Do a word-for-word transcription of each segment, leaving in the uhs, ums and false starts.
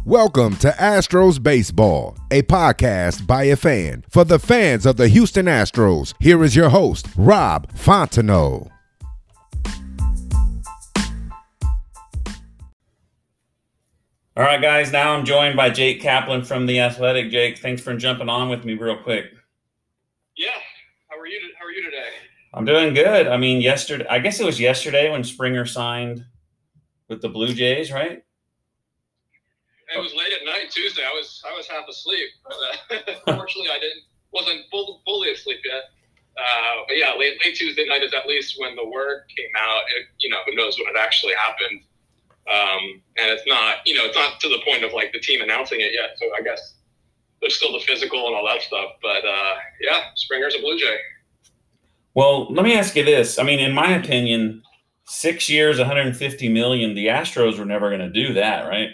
Welcome to Astros Baseball, a podcast by a fan for the fans of the Houston Astros. Here is your host, Rob Fontenot. All right, guys, now I'm joined by Jake Kaplan from The Athletic. Jake, thanks for jumping on with me real quick. Yeah, how are you How are you today? I'm doing good. I mean, yesterday, I guess it was yesterday when Springer signed with the Blue Jays, right? It was late at night Tuesday. I was I was half asleep. But, uh, fortunately, I didn't wasn't full, fully asleep yet. Uh, but yeah, late late Tuesday night is at least when the word came out. It, you know, who knows when it actually happened? Um, and it's not, you know, it's not to the point of like the team announcing it yet. So I guess there's still the physical and all that stuff. But uh, yeah, Springer's a Blue Jay. Well, let me ask you this. I mean, in my opinion, six years, one hundred fifty million dollars, the Astros were never going to do that, right?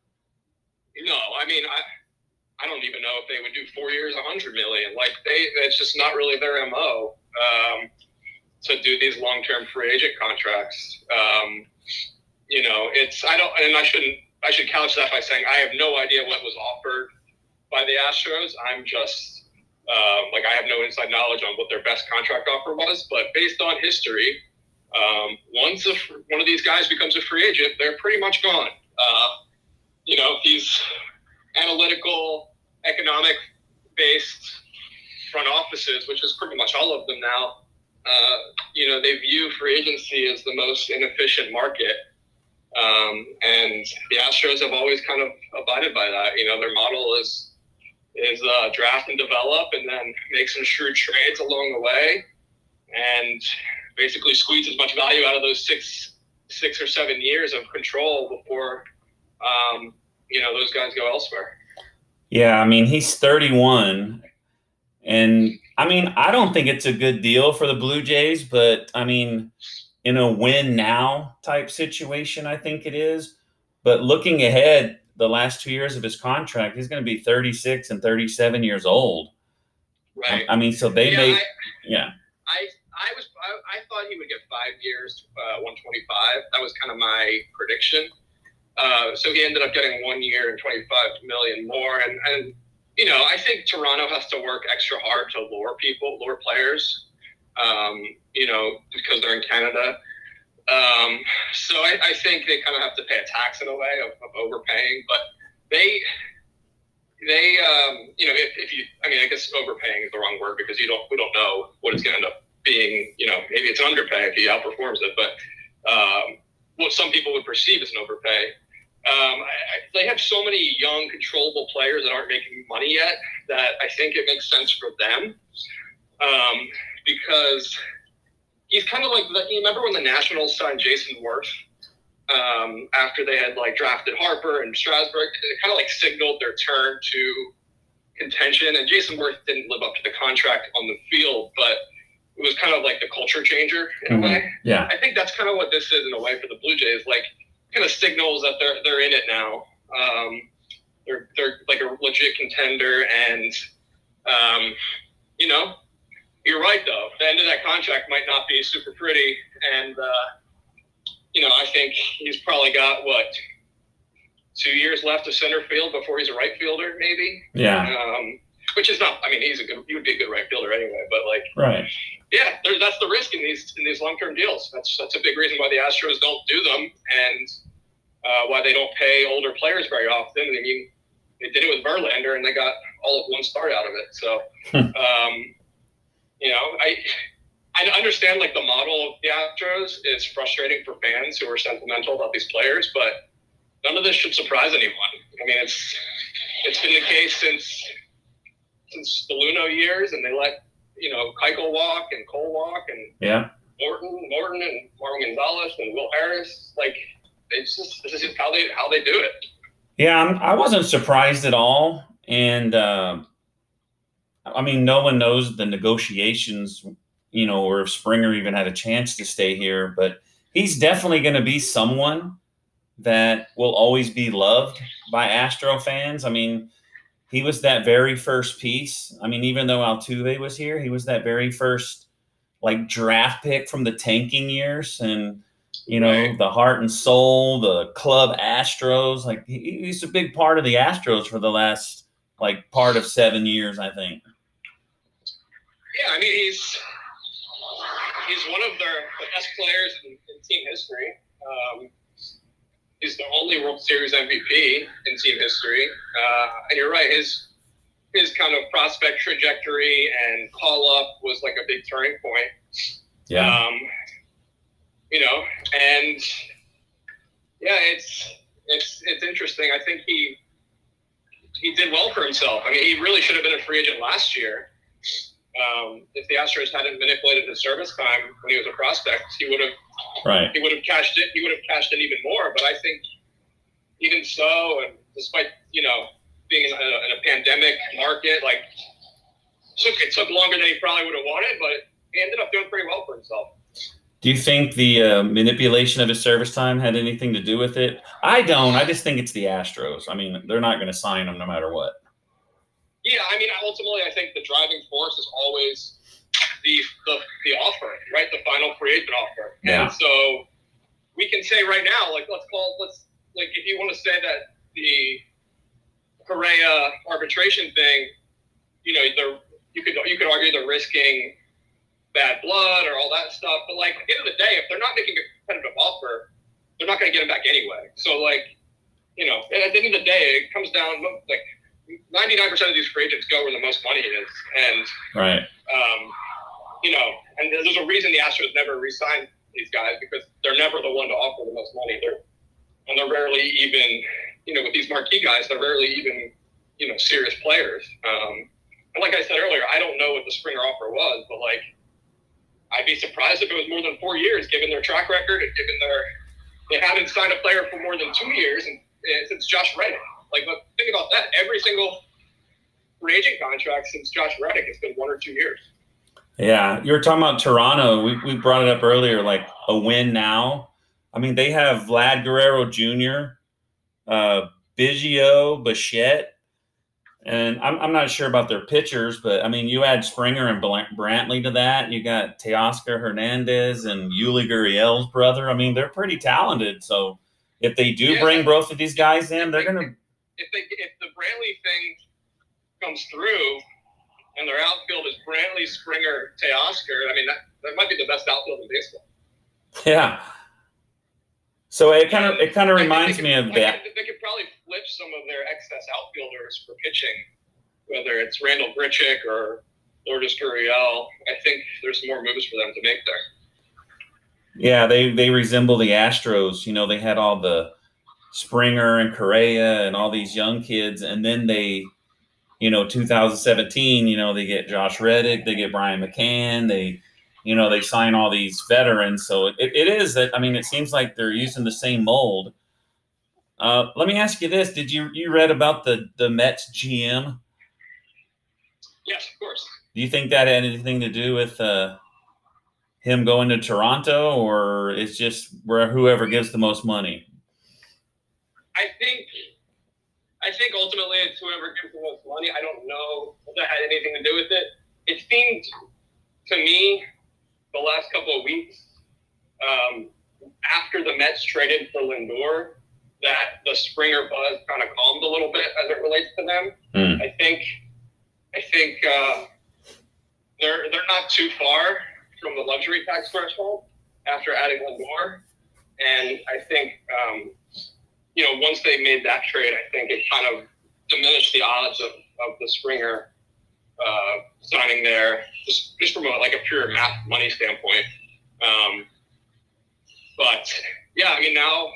No, I mean, I I don't even know if they would do four years, one hundred million dollars. Like, they, it's just not really their M O um, to do these long-term free agent contracts. Um, you know, it's, I don't, and I shouldn't, I should couch that by saying I have no idea what was offered by the Astros. I'm just, um, like, I have no inside knowledge on what their best contract offer was, but based on history, um, once a, one of these guys becomes a free agent, they're pretty much gone. Uh, You know, these analytical, economic-based front offices, which is pretty much all of them now, uh, you know, they view free agency as the most inefficient market. Um, and the Astros have always kind of abided by that. You know, their model is is uh, draft and develop and then make some shrewd trades along the way and basically squeeze as much value out of those six, six or seven years of control before – Um, you know, those guys go elsewhere. Yeah, I mean, he's thirty-one. And, I mean, I don't think it's a good deal for the Blue Jays, but, I mean, in a win-now type situation, I think it is. But looking ahead, the last two years of his contract, he's going to be thirty-six and thirty-seven years old. Right. I, I mean, so they yeah, may I, – yeah. I I was I, I thought he would get five years, uh, one twenty-five. That was kind of my prediction. Uh, so he ended up getting one year and twenty-five million more. And, and, you know, I think Toronto has to work extra hard to lure people, lure players, um, you know, because they're in Canada. Um, so I, I think they kind of have to pay a tax in a way of, of overpaying, but they, they, um, you know, if, if you, I mean, I guess overpaying is the wrong word because you don't, we don't know what it's going to end up being. You know, maybe it's an underpay if he outperforms it, but, um, what some people would perceive as an overpay. Um, I, I, they have so many young, controllable players that aren't making money yet that I think it makes sense for them. Um, because he's kind of like, the, you remember when the Nationals signed Jason Worth um, after they had like drafted Harper and Strasburg? It kind of like signaled their turn to contention. And Jason Worth didn't live up to the contract on the field, but it was kind of like the culture changer in Mm-hmm. a way. Yeah. I think that's kind of what this is in a way for the Blue Jays. Like, kind of signals that they're they're in it now. Um, they're they're like a legit contender, and um, you know, you're right though. The end of that contract might not be super pretty, and uh, you know, I think he's probably got what two years left of center field before he's a right fielder, maybe. Yeah. Um, which is not. I mean, he's a good. He would be a good right fielder anyway. But like, Right. yeah, there, that's the risk in these in these long term deals. That's that's a big reason why the Astros don't do them, and uh, why they don't pay older players very often. I mean, they did it with Verlander, and they got all of one start out of it. So, um, you know, I I understand like the model of the Astros is frustrating for fans who are sentimental about these players, but none of this should surprise anyone. I mean, it's it's been the case since. since the Luno years, and they let, you know, Keuchel walk and Cole walk and Yeah. Morton, Morton and Marwin Gonzalez and Will Harris. Like, it's just, this is just how they, how they do it. Yeah, I'm, I wasn't surprised at all. And, uh, I mean, no one knows the negotiations, you know, or if Springer even had a chance to stay here. But he's definitely going to be someone that will always be loved by Astro fans. I mean, he was that very first piece. I mean, even though Altuve was here, he was that very first, like, draft pick from the tanking years. And, you know, right. the heart and soul, the club Astros. Like he, he's a big part of the Astros for the last like part of seven years, I think. Yeah, I mean he's he's one of their the best players in, in team history. Um, he's the only World Series M V P in team history, uh, and you're right. His his kind of prospect trajectory and call up was like a big turning point. Yeah. Um, you know, and yeah, it's it's it's interesting. I think he he did well for himself. I mean, he really should have been a free agent last year. Um, if the Astros hadn't manipulated his service time when he was a prospect, he would have right. he would have cashed it. He would have cashed in even more. But I think even so, and despite you know being in a, in a pandemic market, like took it took longer than he probably would have wanted, but he ended up doing pretty well for himself. Do you think the uh, manipulation of his service time had anything to do with it? I don't. I just think it's the Astros. I mean, they're not going to sign him no matter what. Yeah, I mean, ultimately, I think the driving force is always the the, the offer, right? The final free agent offer. Yeah. And so we can say right now, like, let's call, let's, like, if you want to say that the Correa arbitration thing, you know, they're, you could you could argue they're risking bad blood or all that stuff. But, like, at the end of the day, if they're not making a competitive offer, they're not going to get him back anyway. So, like, you know, at the end of the day, it comes down, like, ninety-nine percent of these free agents go where the most money is. And, right. um, you know, and there's a reason the Astros never re-signed these guys because they're never the one to offer the most money. They're, and they're rarely even, you know, with these marquee guys, they're rarely even, you know, serious players. Um, and like I said earlier, I don't know what the Springer offer was, but, like, I'd be surprised if it was more than four years, given their track record and given their – they haven't signed a player for more than two years and, and since Josh Reddick. Like, but think about that. Every single free agent contract since Josh Reddick has been one or two years. Yeah, you were talking about Toronto. We we brought it up earlier, like a win now. I mean, they have Vlad Guerrero Junior, uh, Biggio, Bichette, and I'm I'm not sure about their pitchers, but I mean, you add Springer and Brantley to that. You got Teoscar Hernandez and Yuli Gurriel's brother. I mean, they're pretty talented. So if they do yeah, bring both of these guys in, they're gonna. If they if the Brantley thing comes through and their outfield is Brantley, Springer, Teoscar, I mean that, that might be the best outfield in baseball. Yeah. So it kind of it kind of reminds could, me of I that. Could, they could probably flip some of their excess outfielders for pitching, whether it's Randall Grichuk or Lourdes Gurriel. I think there's more moves for them to make there. Yeah, they they resemble the Astros. You know, they had all the Springer and Correa and all these young kids, and then they, you know, two thousand seventeen, you know, they get Josh Reddick, they get Brian McCann, they, you know, they sign all these veterans. So it, it is that, I mean, it seems like they're using the same mold. Uh, let me ask you this: Did you you read about the the Mets G M? Yes, of course. Do you think that had anything to do with uh, him going to Toronto, or it's just where whoever gives the most money? I think, I think ultimately it's whoever gives the most money. I don't know if that had anything to do with it. It seemed to me the last couple of weeks um, after the Mets traded for Lindor that the Springer buzz kind of calmed a little bit as it relates to them. Mm. I think, I think uh, they're they're not too far from the luxury tax threshold after adding Lindor, and I think. Um, You know, once they made that trade, I think it kind of diminished the odds of, of the Springer uh, signing there, just, just from a, like a pure math money standpoint. Um, but yeah, I mean now,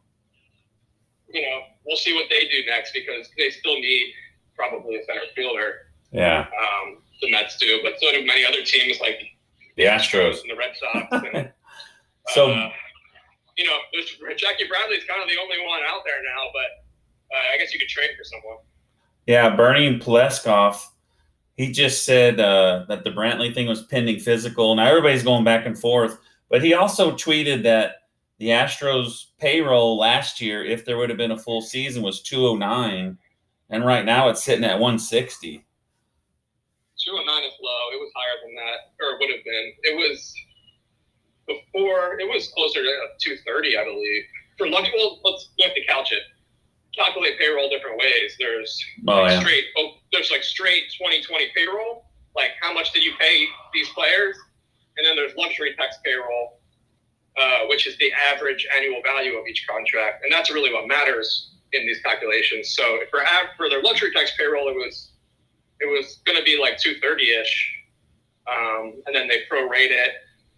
you know, we'll see what they do next because they still need probably a center fielder. Yeah. Um, the Mets do, but so do many other teams like the Astros and the Red Sox. And, so. Uh, You know, there's, Jackie Bradley's kind of the only one out there now, but uh, I guess you could trade for someone. Yeah, Bernie Pleskoff, he just said uh, that the Brantley thing was pending physical. Now everybody's going back and forth, but he also tweeted that the Astros payroll last year, if there would have been a full season, was two oh nine, and right now it's sitting at one sixty. two oh nine is low. It was higher than that, or it would have been. It was for, it was closer to two thirty, I believe. For luxury, well, let's we have to couch it. Calculate payroll different ways. There's oh, like yeah. straight, oh, there's like straight twenty twenty payroll. Like how much did you pay these players? And then there's luxury tax payroll, uh, which is the average annual value of each contract, and that's really what matters in these calculations. So for for their luxury tax payroll, it was it was going to be like two thirty ish, um, and then they prorate it.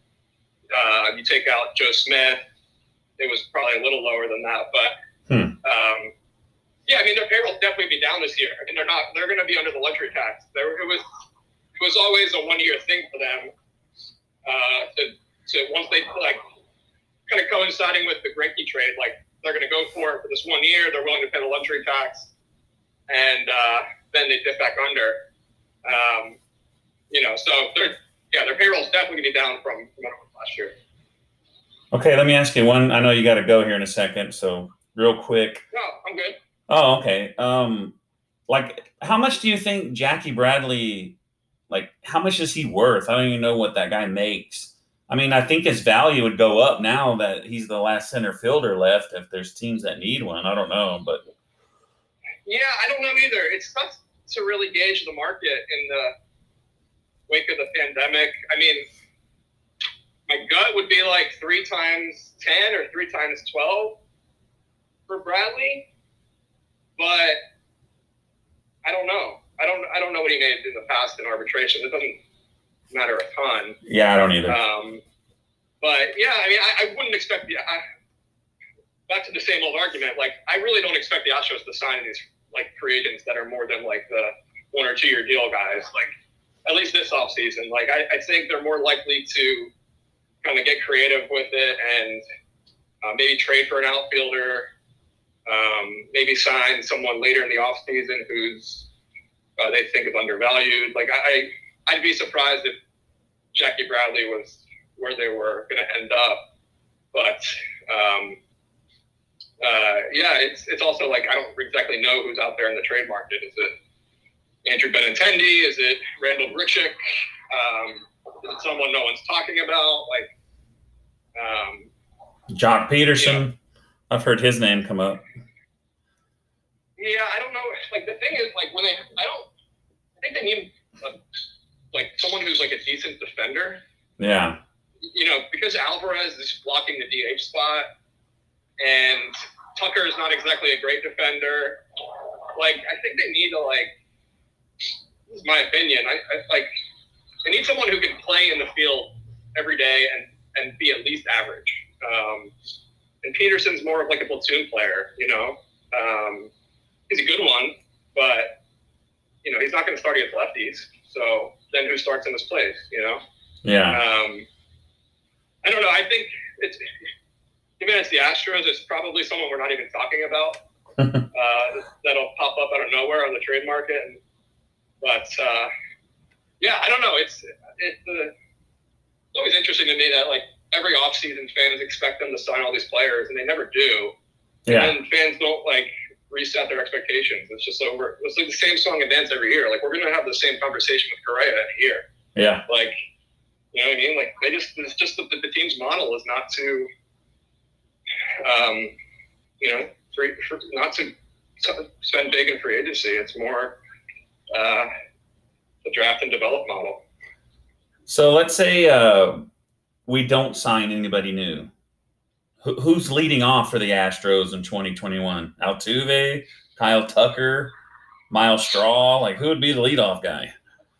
Uh, you take out Joe Smith, it was probably a little lower than that, but hmm. um, yeah, I mean their payroll will definitely be down this year, and they're not they're going to be under the luxury tax. There, it was it was always a one year thing for them. Uh, to to once they like kind of coinciding with the Greinke trade, like they're going to go for it for this one year. They're willing to pay the luxury tax, and uh, then they dip back under. Um, you know, so they're yeah, their payroll's definitely going to be down from, from what it was last year. Okay, let me ask you one. I know you got to go here in a second, so real quick. No, I'm good. Oh, okay. Um, like, how much do you think Jackie Bradley? Like, how much is he worth? I don't even know what that guy makes. I mean, I think his value would go up now that he's the last center fielder left. If there's teams that need one, I don't know, but yeah, I don't know either. It's tough to really gauge the market in the wake of the pandemic. I mean, my gut would be like three times ten or three times twelve for Bradley, but I don't know. I don't. I don't know what he made in the past in arbitration. It doesn't matter a ton. Yeah, I don't either. Um, but yeah, I mean, I, I wouldn't expect the. I, back to the same old argument. Like, I really don't expect the Astros to sign these like free agents that are more than like the one or two year deal guys. Like, at least this offseason. Like, I, I think they're more likely to kind of get creative with it and uh, maybe trade for an outfielder. Um, maybe sign someone later in the offseason who's uh, they think is undervalued. Like, I, I'd be surprised if Jackie Bradley was where they were going to end up. But um, uh, yeah, it's it's also like I don't exactly know who's out there in the trade market. Is it Andrew Benintendi? Is it Randall Grichuk? Um, is it someone no one's talking about? Like um, Jock Peterson. Yeah. I've heard his name come up. Yeah, I don't know. Like, the thing is, like, when they, I don't, I think they need, a, like, someone who's, like, a decent defender. Yeah. You know, because Alvarez is blocking the D H spot, and Tucker is not exactly a great defender. Like, I think they need to, like, this is my opinion, I, I like, they need someone who can play in the field every day and, and be at least average. Um, and Peterson's more of, like, a platoon player, you know? Um, he's a good one, but, you know, he's not going to start against lefties. So then who starts in his place, you know? Yeah. Um, I don't know. I think it's, even as the Astros, it's probably someone we're not even talking about uh, that'll pop up out of nowhere on the trade market. And, but, uh, yeah, I don't know. It's, it's, uh, it's always interesting to me that, like, every offseason fans expect them to sign all these players, and they never do. Yeah. And fans don't, like, reset their expectations. It's just so we're, it's like the same song and dance every year. Like, we're going to have the same conversation with Correa every year. Yeah. Like, you know what I mean? Like, they just, it's just that the, the team's model is not to, um, you know, free, for, not to spend big in free agency. It's more uh, the draft and develop model. So let's say uh, we don't sign anybody new. Wh- who's leading off for the Astros in twenty twenty-one? Altuve, Kyle Tucker, Miles Straw? Like, who would be the leadoff guy?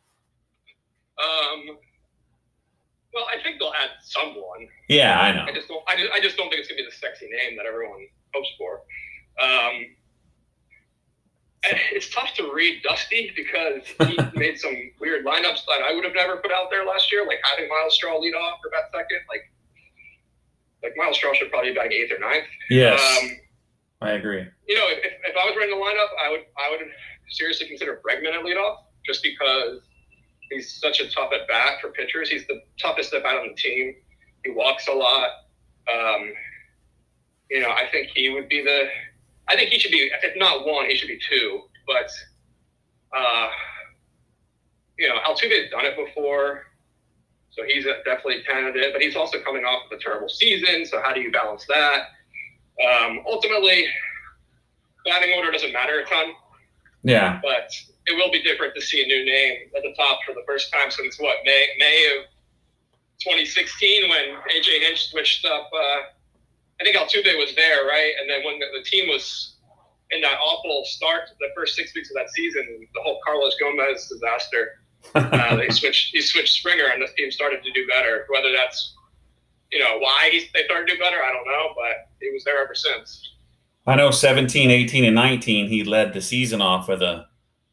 Um, well, I think they'll add someone. Yeah, I know. I just don't. I just, I just don't think it's gonna be the sexy name that everyone hopes for. Um, and it's tough to read Dusty because he made some weird lineups that I would have never put out there last year, like having Miles Straw lead off for that second. Like, like Miles Straw should probably be back eighth or ninth. Yes, um, I agree. You know, if, if I was running the lineup, I would I would seriously consider Bregman at leadoff, just because he's such a tough at bat for pitchers. He's the toughest at bat on the team. He walks a lot. Um, you know, I think he would be the. I think he should be, if not one, he should be two. But, uh, you know, Altuve's done it before. So he's a, definitely a candidate, but he's also coming off of a terrible season. So how do you balance that? Um, ultimately, batting order doesn't matter a ton. Yeah. But it will be different to see a new name at the top for the first time since what, May May of twenty sixteen when A J Hinch switched up. Uh, I think Altuve was there, right? And then when the, the team was in that awful start, the first six weeks of that season, the whole Carlos Gomez disaster, uh, they switched. He switched Springer, and this team started to do better. Whether that's, you know, why he, they started to do better, I don't know, but he was there ever since. I know seventeen, eighteen, and nineteen, he led the season off with a,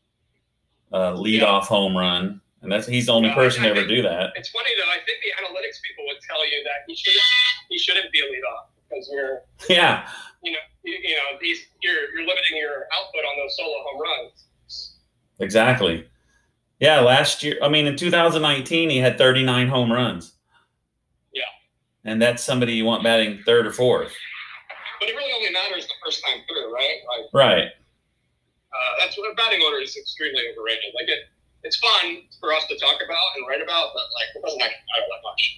a leadoff yeah. home run. And that's he's the only no, person to ever do that. It's funny, though. I think the analytics people would tell you that he shouldn't, he shouldn't be a leadoff because you're – yeah. You know, you, you know, these you're you're limiting your output on those solo home runs. Exactly. Yeah, last year, I mean, in two thousand nineteen, he had thirty-nine home runs. Yeah. And that's somebody you want batting third or fourth. But it really only matters the first time through, right? Like, right. Uh, that's what batting order is extremely overrated. Like it, it's fun for us to talk about and write about, but like it doesn't actually matter that much.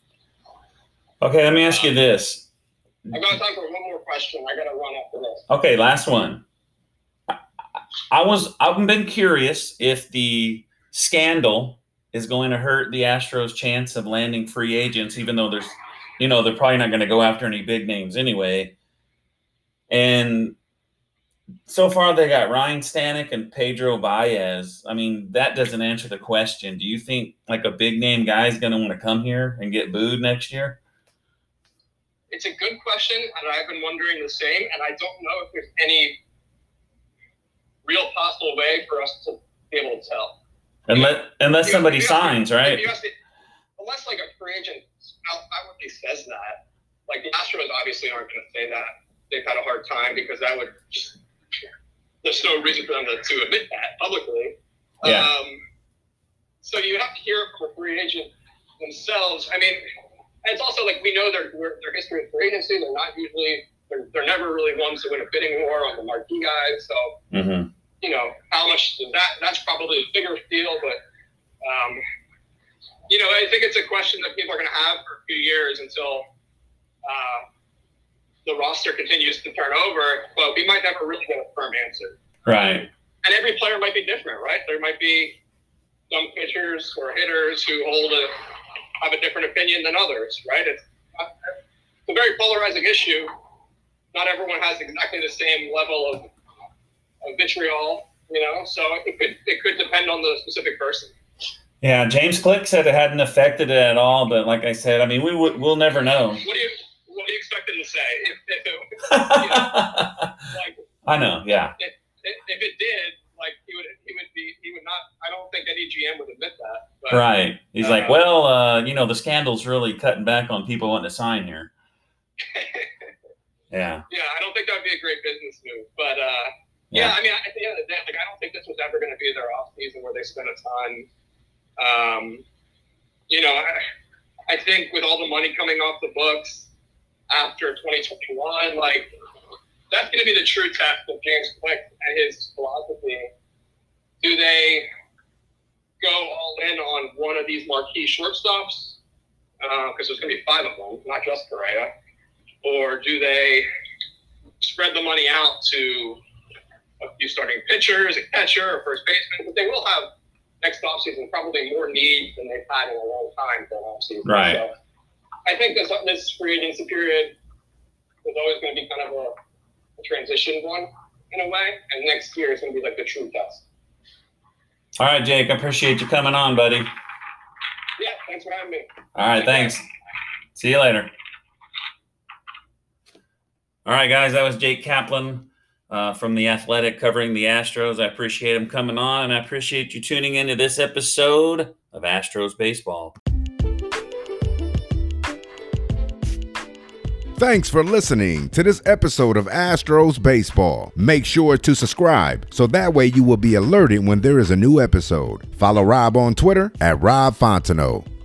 Okay, let me ask you this. I've got time for one more question. I got to run after this. Okay, last one. I, I was I've been curious if the scandal is going to hurt the Astros' chance of landing free agents, even though there's, you know, they're probably not going to go after any big names anyway. And so far they got Ryan Stanek and Pedro Baez. I mean, that doesn't answer the question. Do you think like a big name guy is going to want to come here and get booed next year? It's a good question, and I've been wondering the same, and I don't know if there's any real possible way for us to be able to tell. Unless, unless you somebody know, signs, right? To, unless, like, a free agent outwardly says that. Like, the Astros obviously aren't going to say that. They've had a hard time because that would just – there's no reason for them to, to admit that publicly. Yeah. Um, so you have to hear it from a free agent themselves. I mean – and it's also like we know their their history of free agency. They're not usually they're, they're never really ones to win a bidding war on the marquee guys. So mm-hmm. you know how much does that that's probably a bigger deal. But um, you know I think it's a question that people are going to have for a few years until uh, the roster continues to turn over. But we might never really get a firm answer. Right. And every player might be different, right? There might be some pitchers or hitters who hold a have a different opinion than others, right? It's, it's a very polarizing issue. Not everyone has exactly the same level of, of vitriol, you know, so it could it could depend on the specific person. Yeah, James Click said it hadn't affected it at all, but like I said, I mean, we w- we'll never know. What do you what do you expect him to say? If, if it, you know, like, I know, yeah. If, if, if it did, like he would, he would be, he would not. I don't think any G M would admit that. But, right. He's uh, like, well, uh, you know, the scandal's really cutting back on people wanting to sign here. yeah. Yeah, I don't think that would be a great business move. But uh, yeah. yeah, I mean, at the end of the day, like I don't think this was ever going to be their off season where they spent a ton. Um, you know, I, I think with all the money coming off the books after twenty twenty-one, like. That's going to be the true test of James Click and his philosophy. Do they go all in on one of these marquee shortstops? Because uh, there's going to be five of them, not just Correa. Or do they spread the money out to a few starting pitchers, a catcher, or first baseman? But they will have next offseason probably more need than they've had in a long time for an offseason. Right. So I think this, this free agency period is always going to be kind of a transition one in a way, and next year is going to be like the true test. All right, Jake, I appreciate you coming on, buddy. Yeah, thanks for having me. All right, thanks. See you later. All right, guys, that was Jake Kaplan uh, from The Athletic covering the Astros. I appreciate him coming on, and I appreciate you tuning into this episode of Astros Baseball. Thanks for listening to this episode of Astros Baseball. Make sure to subscribe so that way you will be alerted when there is a new episode. Follow Rob on Twitter at Rob Fontenot.